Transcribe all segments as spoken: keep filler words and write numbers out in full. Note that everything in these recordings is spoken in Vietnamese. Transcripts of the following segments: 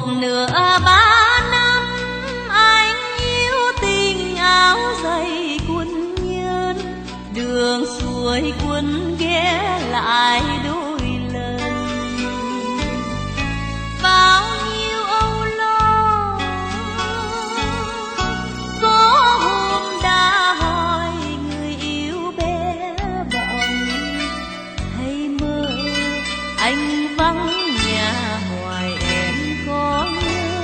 nửa ba năm anh yêu tình áo dày quân nhân, đường xuôi quân ghé lại đôi lần. Bao nhiêu âu lo có hôm đã hỏi người yêu bé bỏng, hay mơ anh vắng nhà hoài em có nhớ.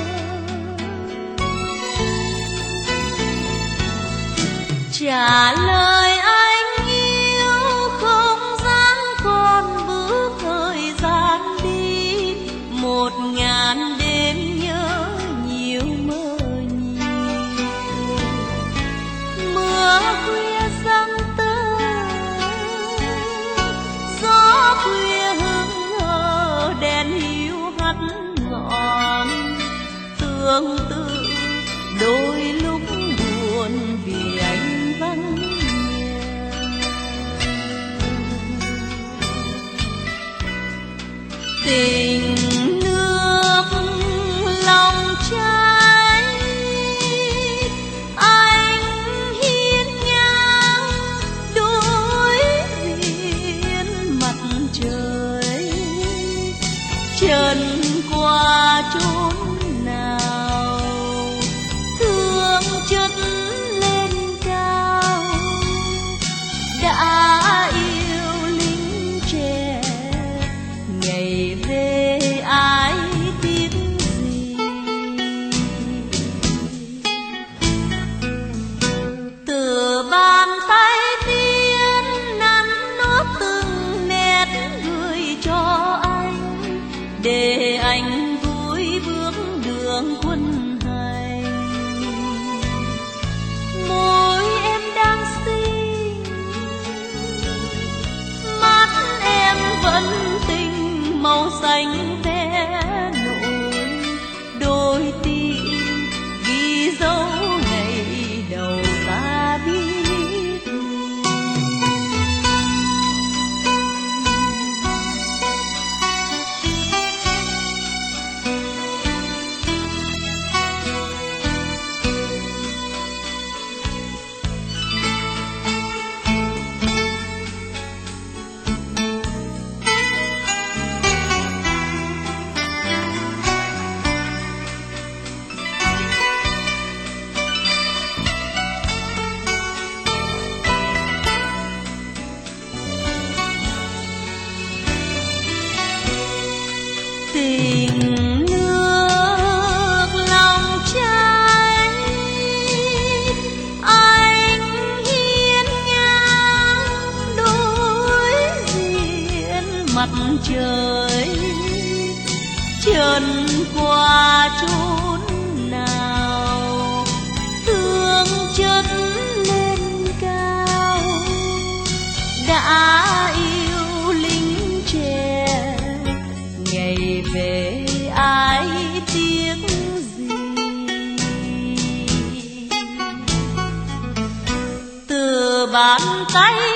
Trả lời anh yêu không dám còn bước thời gian đi, một ngàn đêm nhớ nhiều mơ nhiều. Mưa khuya giăng tơ, gió khuya hững hờ, đèn hiu hắt ngọn. Tương tự đôi lúc buồn vì anh vắng nhà. Tình nước lòng trái anh hiên ngang đối diện mặt trời. Trần qua chốn nào thương chất lên cao, đã yêu lính trẻ ngày về ai tiếc gì. Từ bàn tay tiên nắn nót từng nét gửi cho anh, để anh vui bước đường quân hành. Môi em đang xinh, mắt em vẫn tình màu xanh vẽ nổi. Đôi tim ghi dấu ngày đầu ta biết. Tình nước lòng trái anh hiên ngang đối diện mặt trời. Trần qua chốn nào thương chất lên cao, đã yêu lính trẻ ngày về ai tiếc gì. Từ bàn tay